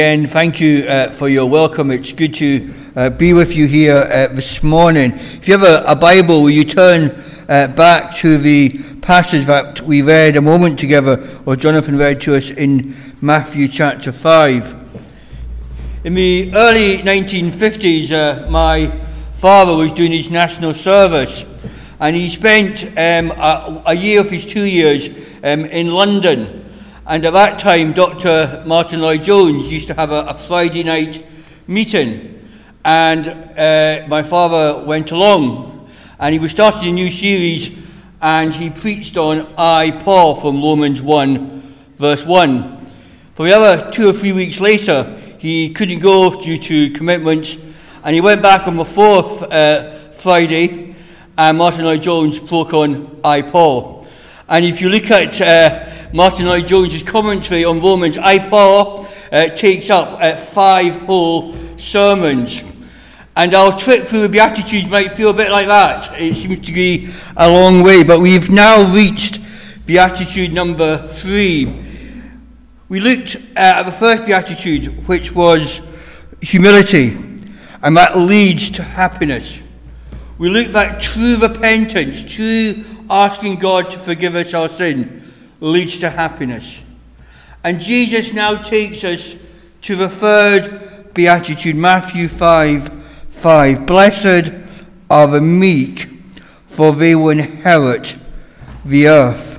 And thank you for your welcome. It's good to be with you here this morning. If you have a Bible, will you turn back to the passage that we read a moment together, or Jonathan read to us in Matthew chapter 5. In the early 1950s, my father was doing his national service, and he spent a year of his 2 years in London. And at that time, Dr. Martin Lloyd-Jones used to have a Friday night meeting. And my father went along, and he was starting a new series, and he preached on I, Paul, from Romans 1, verse 1. For the other 2 or 3 weeks later, he couldn't go due to commitments, and he went back on the fourth Friday, and Martin Lloyd-Jones spoke on I, Paul. And if you look at Martin Lloyd-Jones' commentary on Romans, I, Paul, takes up 5 whole sermons. And our trip through the Beatitudes might feel a bit like that. It seems to be a long way, but we've now reached Beatitude number 3. We looked at the first Beatitude, which was humility, and that leads to happiness. We looked at true repentance, true asking God to forgive us our sin, leads to happiness. And Jesus now takes us to the third Beatitude, Matthew 5:5. Blessed are the meek, for they will inherit the earth.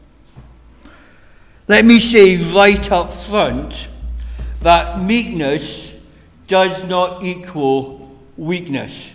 Let me say right up front that meekness does not equal weakness.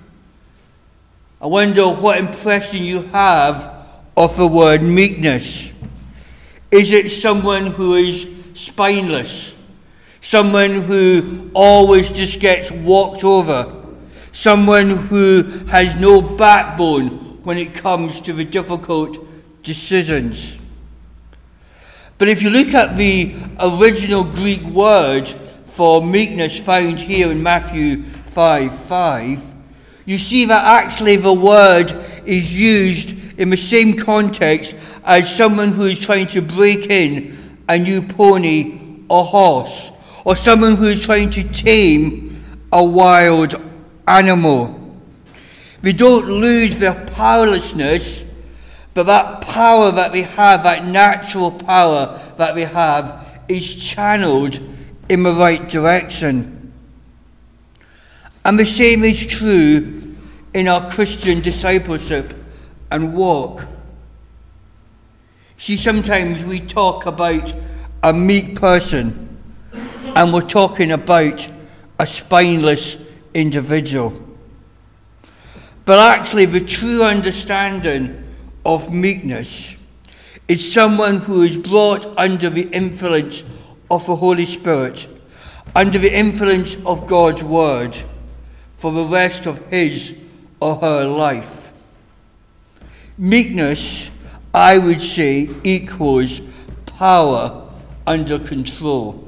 I wonder what impression you have of the word meekness. Is it someone who is spineless? Someone who always just gets walked over? Someone who has no backbone when it comes to the difficult decisions? But if you look at the original Greek word for meekness found here in Matthew 5:5, you see that actually the word is used in the same context as someone who is trying to break in a new pony or horse, or someone who is trying to tame a wild animal. They don't lose their powerlessness, but that power that they have, that natural power that they have, is channeled in the right direction. And the same is true in our Christian discipleship and walk. See, sometimes we talk about a meek person, and we're talking about a spineless individual. But actually, the true understanding of meekness is someone who is brought under the influence of the Holy Spirit, under the influence of God's Word, for the rest of his or her life. Meekness, I would say, equals power under control.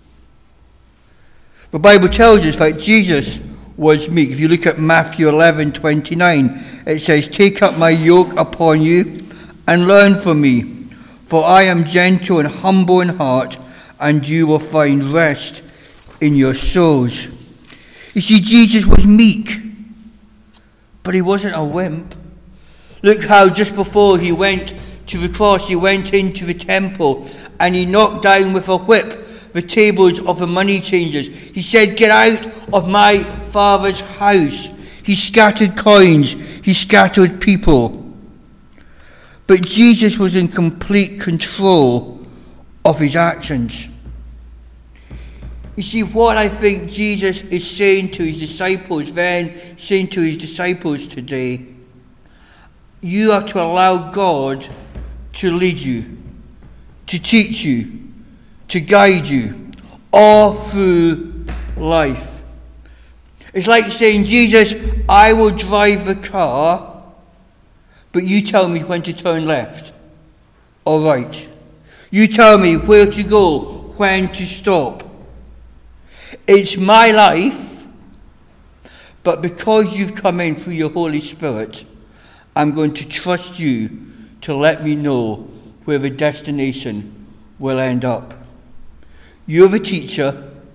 The Bible tells us that Jesus was meek. If you look at Matthew 11:29, it says, "Take up my yoke upon you and learn from me, for I am gentle and humble in heart, and you will find rest in your souls." You see, Jesus was meek, but he wasn't a wimp. Look how just before he went to the cross, he went into the temple and he knocked down with a whip the tables of the money changers. He said, "Get out of my Father's house." He scattered coins, he scattered people. But Jesus was in complete control of his actions. You see, what I think Jesus is saying to his disciples then, saying to his disciples today, you are to allow God to lead you, to teach you, to guide you all through life. It's like saying, Jesus, I will drive the car, but you tell me when to turn left or right. You tell me where to go, when to stop. It's my life, but because you've come in through your Holy Spirit, I'm going to trust you to let me know where the destination will end up. You're the teacher,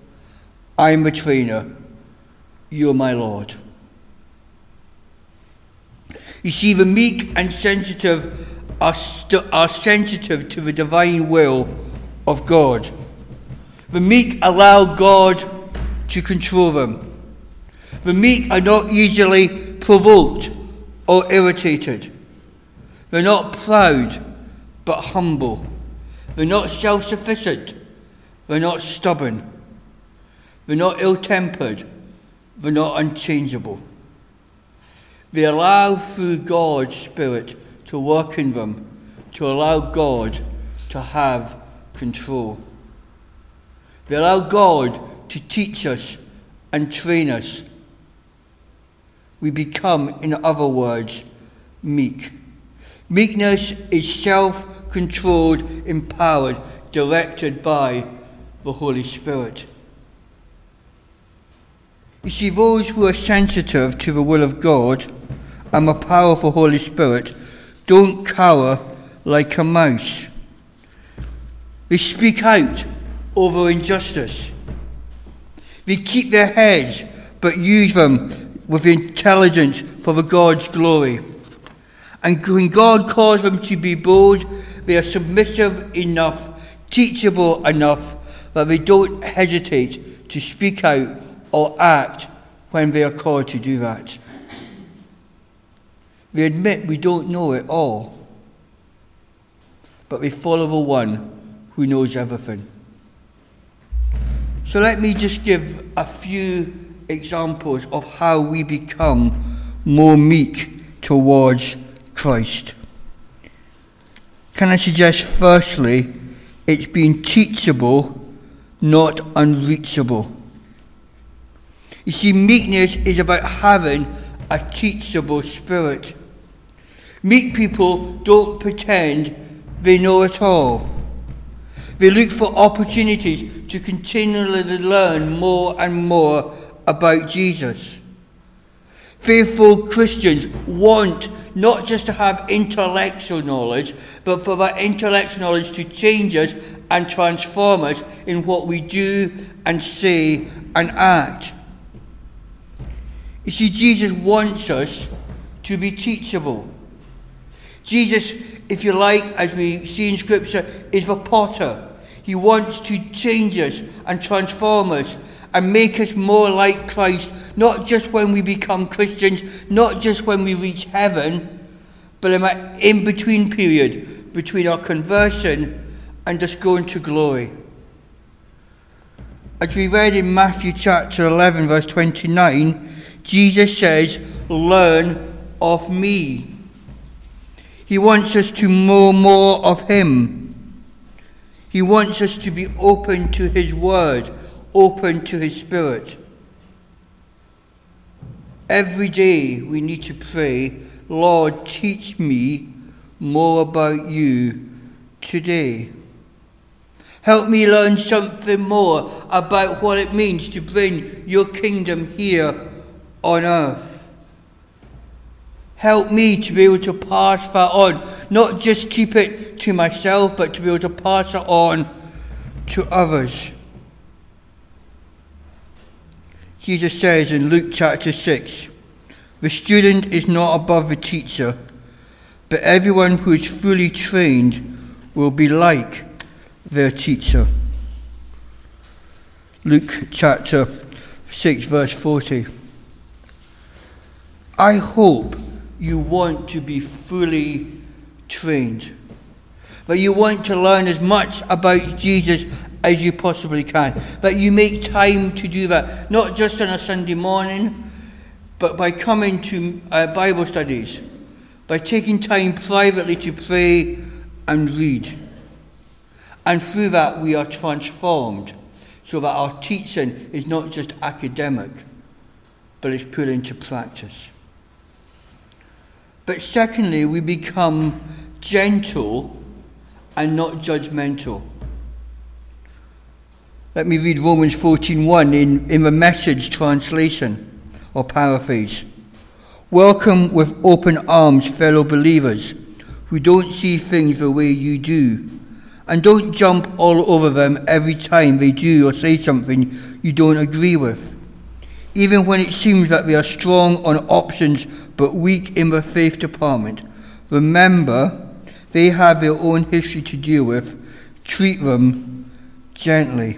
I am the trainer. You're my Lord. You see, the meek and sensitive are sensitive to the divine will of God. The meek allow God to control them. The meek are not easily provoked or irritated. They're not proud, but humble. They're not self-sufficient. They're not stubborn. They're not ill-tempered. They're not unchangeable. They allow through God's Spirit to work in them, to allow God to have control. They allow God to teach us and train us. We become, in other words, meek. Meekness is self-controlled, empowered, directed by the Holy Spirit. You see, those who are sensitive to the will of God and the powerful Holy Spirit don't cower like a mouse. They speak out over injustice. They keep their heads but use them with intelligence for the God's glory. And when God calls them to be bold, they are submissive enough, teachable enough, that they don't hesitate to speak out or act when they are called to do that. They admit we don't know it all, but they follow the one who knows everything. So let me just give a few examples of how we become more meek towards Christ. Can I suggest firstly, it's being teachable, not unreachable. You see, meekness is about having a teachable spirit. Meek people don't pretend they know it all. They look for opportunities to continually learn more and more about Jesus. Faithful Christians want not just to have intellectual knowledge, but for that intellectual knowledge to change us and transform us in what we do and say and act. You see, Jesus wants us to be teachable. Jesus, if you like, as we see in Scripture, is the potter. He wants to change us and transform us and make us more like Christ, not just when we become Christians, not just when we reach heaven, but in that in-between period between our conversion and just going to glory. As we read in Matthew chapter 11, verse 29, Jesus says, "Learn of me." He wants us to know more of him. He wants us to be open to his word, open to his spirit. Every day we need to pray, "Lord, teach me more about you today. Help me learn something more about what it means to bring your kingdom here on earth. Help me to be able to pass that on, not just keep it to myself, but to be able to pass it on to others." Jesus says in Luke chapter 6, "The student is not above the teacher, but everyone who is fully trained will be like their teacher." Luke chapter 6, verse 40. I hope you want to be fully trained, that you want to learn as much about Jesus as you possibly can, that you make time to do that, not just on a Sunday morning, but by coming to Bible studies, by taking time privately to pray and read. And through that we are transformed, so that our teaching is not just academic, but it's put into practice. But secondly, we become gentle and not judgmental. Let me read Romans 14:1 in the Message translation or paraphrase. "Welcome with open arms fellow believers who don't see things the way you do And don't jump all over them every time they do or say something you don't agree with. Even when it seems that they are strong on options but weak in their faith department, remember they have their own history to deal with. Treat them gently.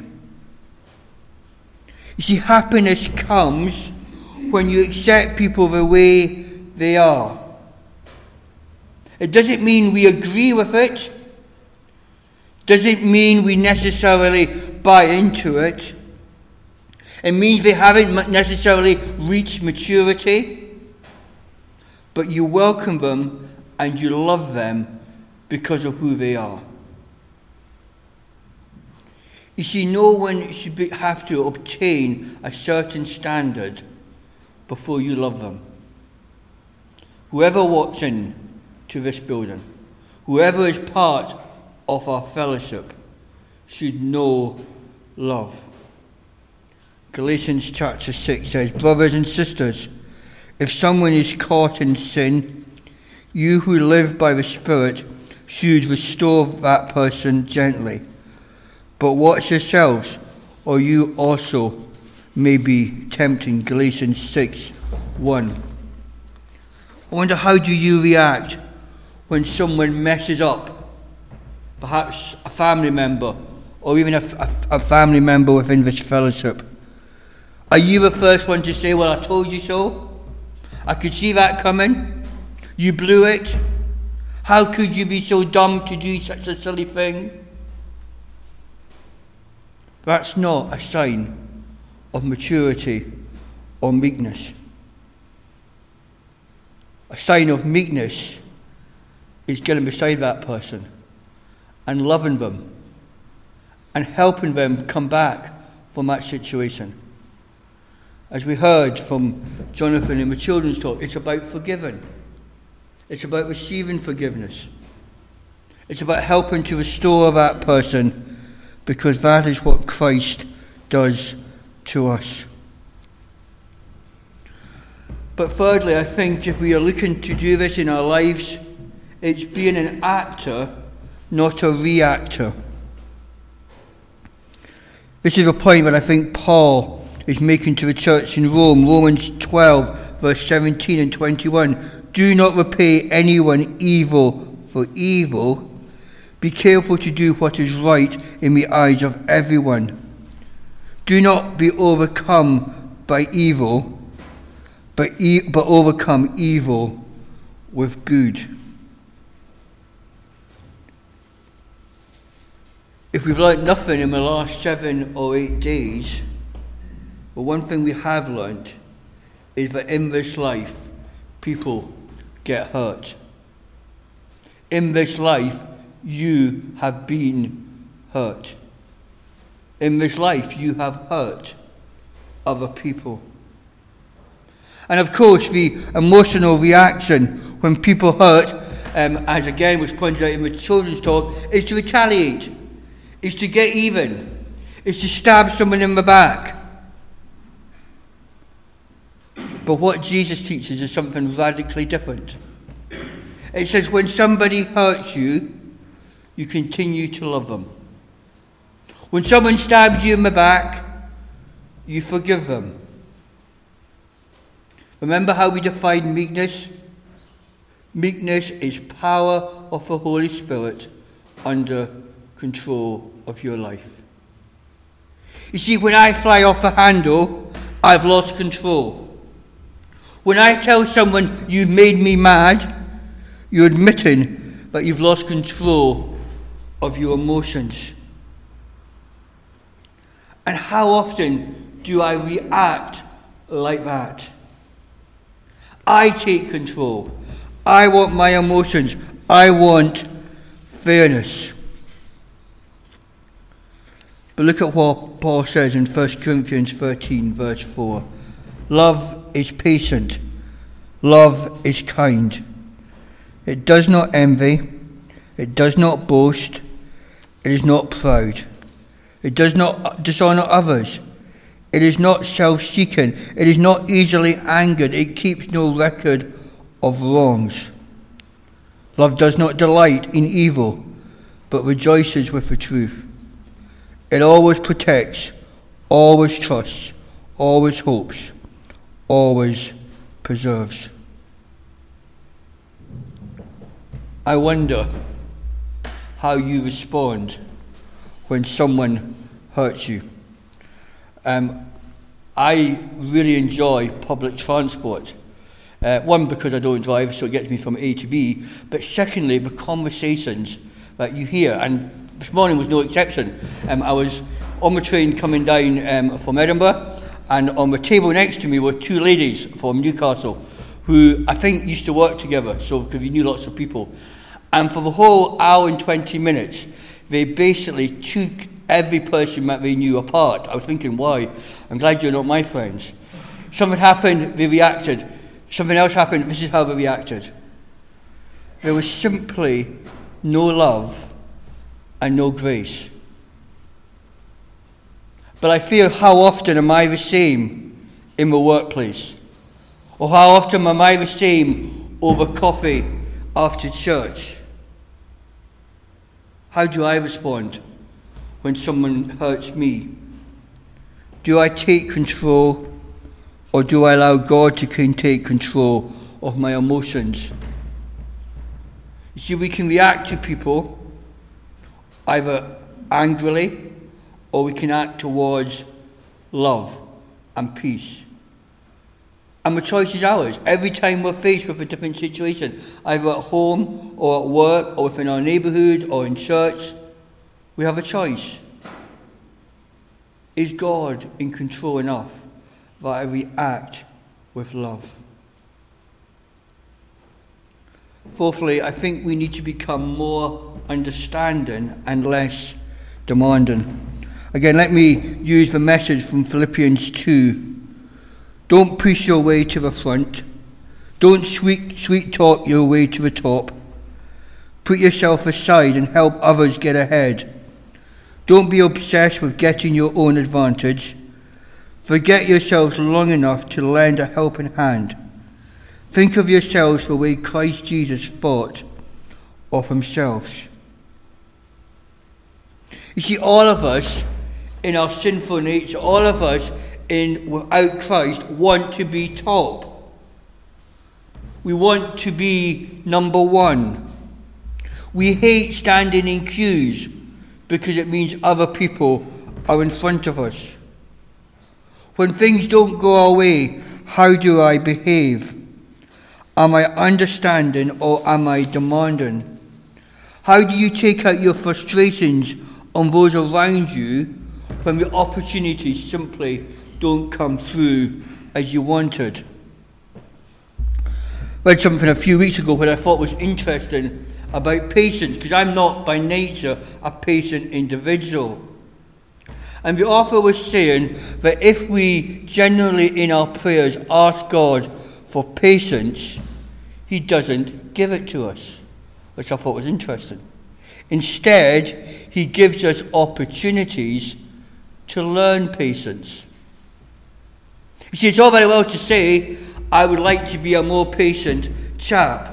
You see, happiness comes when you accept people the way they are. It doesn't mean we agree with it. Doesn't mean we necessarily buy into it. It means they haven't necessarily reached maturity. But you welcome them and you love them because of who they are. You see, no one should have to obtain a certain standard before you love them. Whoever walks in to this building, whoever is part of our fellowship, should know love. Galatians chapter 6 says, "Brothers and sisters, if someone is caught in sin, you who live by the Spirit should restore that person gently. But watch yourselves, or you also may be tempted." Galatians 6:1. I wonder, how do you react when someone messes up? Perhaps a family member, or even a family member within this fellowship. Are you the first one to say, "Well, I told you so. I could see that coming. You blew it. How could you be so dumb to do such a silly thing?" That's not a sign of maturity or meekness. A sign of meekness is getting beside that person and loving them and helping them come back from that situation. As we heard from Jonathan in the children's talk, it's about forgiving. It's about receiving forgiveness. It's about helping to restore that person, because that is what Christ does to us. But thirdly, I think if we are looking to do this in our lives, it's being an actor, not a reactor. This is a point that I think Paul is making to the church in Rome. Romans 12, verse 17 and 21. "Do not repay anyone evil for evil. Be careful to do what is right in the eyes of everyone. Do not be overcome by evil, but overcome evil with good." If we've learned nothing in the last 7 or 8 days, well, one thing we have learned is that in this life, people get hurt. In this life, you have been hurt. In this life, you have hurt other people. And of course, the emotional reaction when people hurt, as again was pointed out in the children's talk, is to retaliate, is to get even, is to stab someone in the back. But what Jesus teaches is something radically different. It says when somebody hurts you, you continue to love them. When someone stabs you in the back, you forgive them. Remember how we define meekness? Meekness is power of the Holy Spirit under control of your life. You see, when I fly off the handle, I've lost control. When I tell someone you've made me mad, you're admitting that you've lost control of your emotions. And how often do I react like that? I take control. I want my emotions. I want fairness. But look at what Paul says in 1 Corinthians 13, verse 4. Love is patient. Love is kind. It does not envy. It does not boast. It is not proud. It does not dishonor others. It is not self-seeking. It is not easily angered. It keeps no record of wrongs. Love does not delight in evil, but rejoices with the truth. It always protects, always trusts, always hopes, always preserves. I wonder how you respond when someone hurts you. I really enjoy public transport. One, because I don't drive, so it gets me from A to B. But secondly, the conversations that you hear. And this morning was no exception. I was on the train coming down from Edinburgh, and on the table next to me were two ladies from Newcastle who I think used to work together, so because we knew lots of people. And for the whole hour and 20 minutes, they basically took every person that they knew apart. I was thinking, why? I'm glad you're not my friends. Something happened, they reacted. Something else happened, this is how they reacted. There was simply no love and no grace. But I feel, how often am I the same in the workplace? Or how often am I the same over coffee after church? How do I respond when someone hurts me? Do I take control, or do I allow God to take control of my emotions? You see, we can react to people either angrily, or we can act towards love and peace. And the choice is ours. Every time we're faced with a different situation, either at home or at work or within our neighbourhood or in church, we have a choice. Is God in control enough that I react with love? Fourthly, I think we need to become more understanding and less demanding. Again, let me use the message from Philippians 2. Don't push your way to the front. Don't sweet talk your way to the top. Put yourself aside and help others get ahead. Don't be obsessed with getting your own advantage. Forget yourselves long enough to lend a helping hand. Think of yourselves the way Christ Jesus thought of himself. You see, all of us in our sinful nature, all of us without Christ want to be top. We want to be number one. We hate standing in queues because it means other people are in front of us. When things don't go our way, how do I behave? Am I understanding or am I demanding? How do you take out your frustrations on those around you when the opportunities simply don't come through as you wanted? I read something a few weeks ago that I thought was interesting about patience, because I'm not by nature a patient individual. And the author was saying that if we generally in our prayers ask God for patience, he doesn't give it to us, which I thought was interesting. Instead, he gives us opportunities to learn patience. You see, it's all very well to say, I would like to be a more patient chap.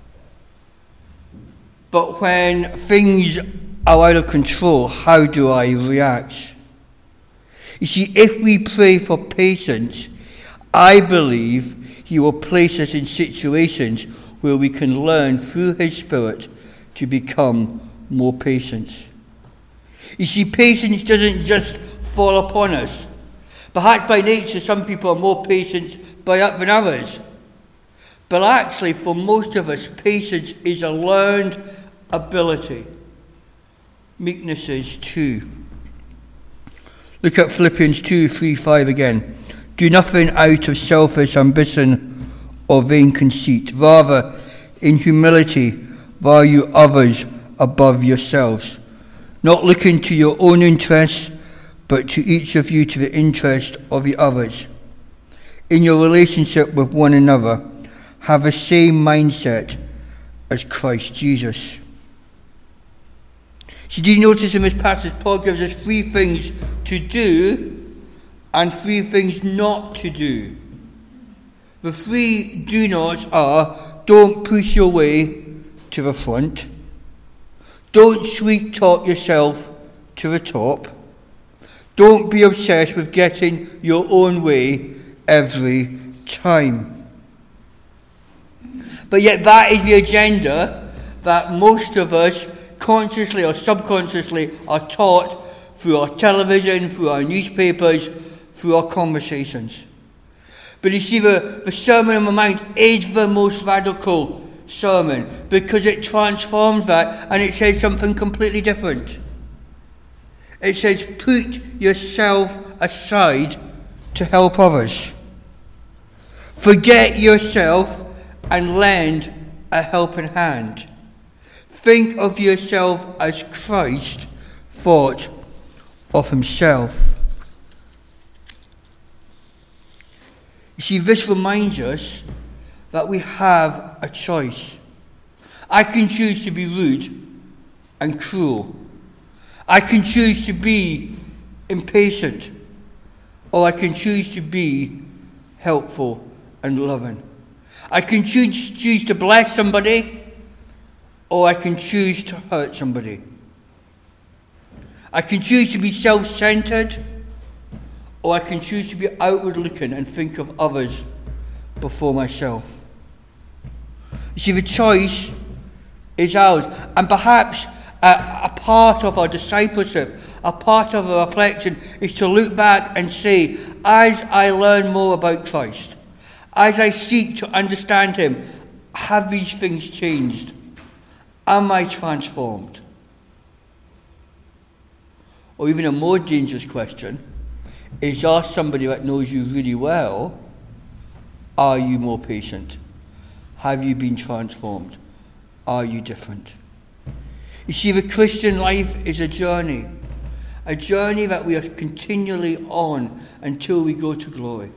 But when things are out of control, how do I react? You see, if we pray for patience, I believe he will place us in situations where we can learn through his Spirit to become more patient. You see, patience doesn't just fall upon us. Perhaps by nature some people are more patient than others. But actually, for most of us, patience is a learned ability. Meekness is too. Look at Philippians 2:3-5 again. Do nothing out of selfish ambition or vain conceit. Rather, in humility, value others above yourselves, not looking to your own interests, but to each of you to the interest of the others. In your relationship with one another, have the same mindset as Christ Jesus. So do you notice in this passage, Paul gives us 3 things to do and 3 things not to do. The 3 do nots are: don't push your way to the front, Don't sweet talk yourself to the top. Don't be obsessed with getting your own way every time. But yet that is the agenda that most of us, consciously or subconsciously, are taught through our television, through our newspapers, through our conversations. But you see, the Sermon on the Mount is the most radical sermon because it transforms that and it says something completely different. It says, put yourself aside to help others. Forget yourself and lend a helping hand. Think of yourself as Christ thought of himself. You see, this reminds us that we have a choice. I can choose to be rude and cruel. I can choose to be impatient, or I can choose to be helpful and loving. I can choose to bless somebody, or I can choose to hurt somebody. I can choose to be self-centered, or I can choose to be outward-looking and think of others before myself. You see, the choice is ours, and perhaps a part of our discipleship, a part of our reflection, is to look back and say, as I learn more about Christ, as I seek to understand him, have these things changed? Am I transformed? Or even a more dangerous question is, ask somebody that knows you really well, are you more patient? Have you been transformed? Are you different? You see, the Christian life is a journey that we are continually on until we go to glory.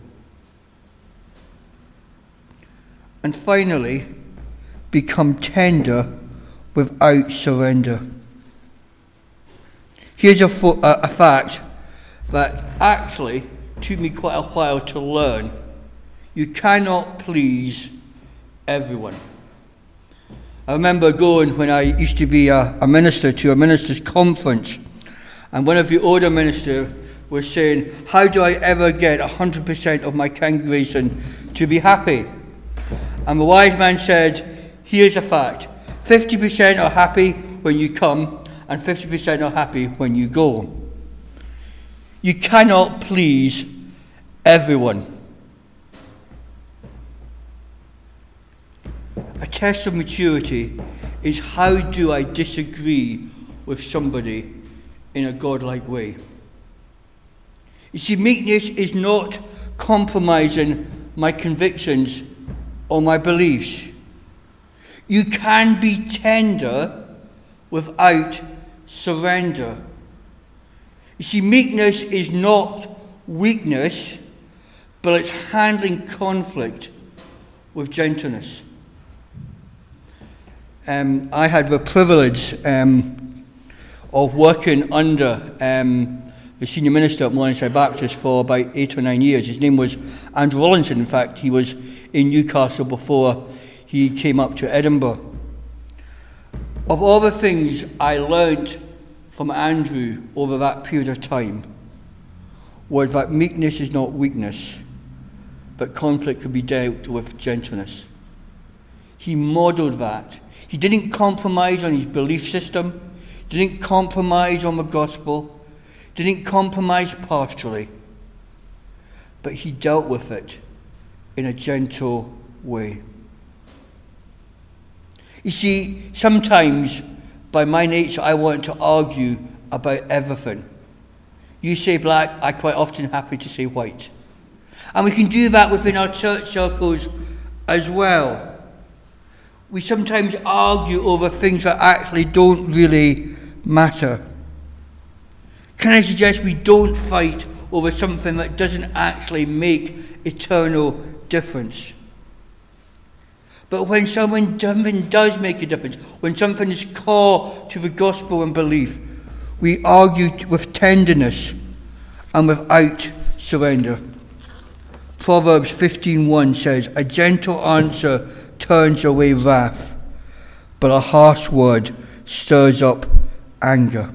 And finally, become tender without surrender. Here's a fact that actually took me quite a while to learn. You cannot please everyone. I remember going, when I used to be a minister, to a ministers' conference, and one of the older ministers was saying, how do I ever get 100% of my congregation to be happy? And the wise man said, here's a fact, 50% are happy when you come, and 50% are happy when you go. You cannot please everyone. A test of maturity is, how do I disagree with somebody in a godlike way? You see, meekness is not compromising my convictions or my beliefs. You can be tender without surrender. You see, meekness is not weakness, but it's handling conflict with gentleness. I had the privilege of working under the senior minister at Morningside Baptist for about 8 or 9 years. His name was Andrew Rollinson. In fact, he was in Newcastle before he came up to Edinburgh. Of all the things I learned from Andrew over that period of time was that meekness is not weakness, but conflict can be dealt with gentleness. He modelled that. He didn't compromise on his belief system, didn't compromise on the gospel, didn't compromise pastorally, but he dealt with it in a gentle way. You see, sometimes, by my nature, I want to argue about everything. You say black, I quite often happy to say white. And we can do that within our church circles as well. We sometimes argue over things that actually don't really matter. Can I suggest we don't fight over something that doesn't actually make eternal difference? But when something does make a difference, when something is core to the gospel and belief, we argue with tenderness and without surrender. Proverbs 15:1 says, a gentle answer turns away wrath, but a harsh word stirs up anger.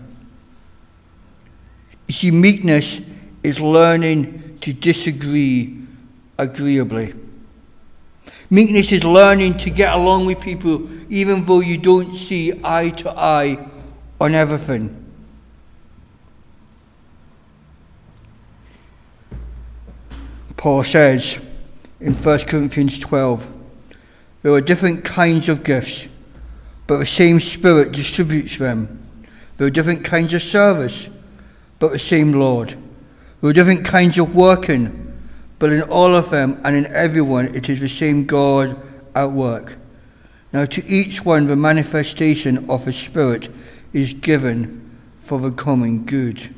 You see, meekness is learning to disagree agreeably. Meekness is learning to get along with people even though you don't see eye to eye on everything. Paul says in 1 Corinthians 12, there are different kinds of gifts, but the same Spirit distributes them. There are different kinds of service, but the same Lord. There are different kinds of working, but in all of them and in everyone it is the same God at work. Now to each one the manifestation of the Spirit is given for the common good.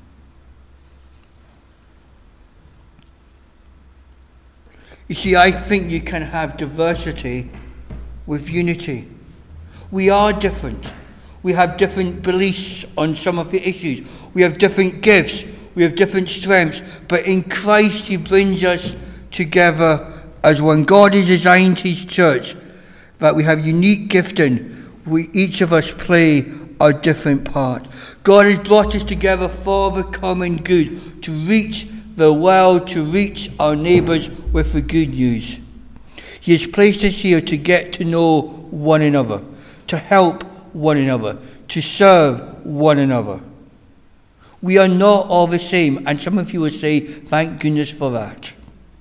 You see, I think you can have diversity with unity. We are different. We have different beliefs on some of the issues. We have different gifts. We have different strengths. But in Christ, he brings us together as one. God has designed his church that we have unique gifting. Each of us play our different part. God has brought us together for the common good, to reach the world, to reach our neighbours with the good news. He has placed us here to get to know one another, to help one another, to serve one another. We are not all the same, and some of you will say, thank goodness for that.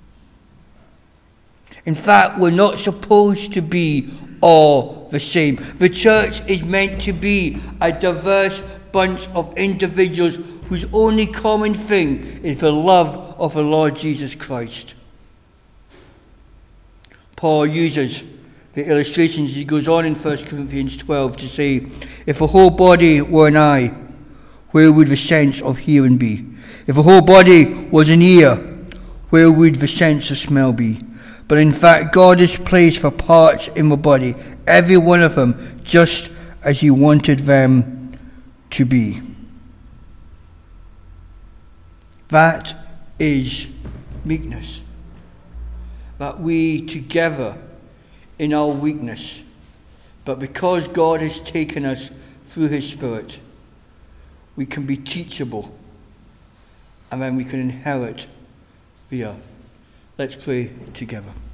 In fact, we're not supposed to be all the same. The church is meant to be a diverse bunch of individuals whose only common thing is the love of the Lord Jesus Christ. Paul uses the illustrations. He goes on in 1 Corinthians 12 to say, if the whole body were an eye, where would the sense of hearing be? If the whole body was an ear, where would the sense of smell be? But in fact, God has placed the parts in the body, every one of them, just as he wanted them to be. That is meekness. That we together in our weakness, but because God has taken us through his Spirit, we can be teachable, and then we can inherit the earth. Let's pray together.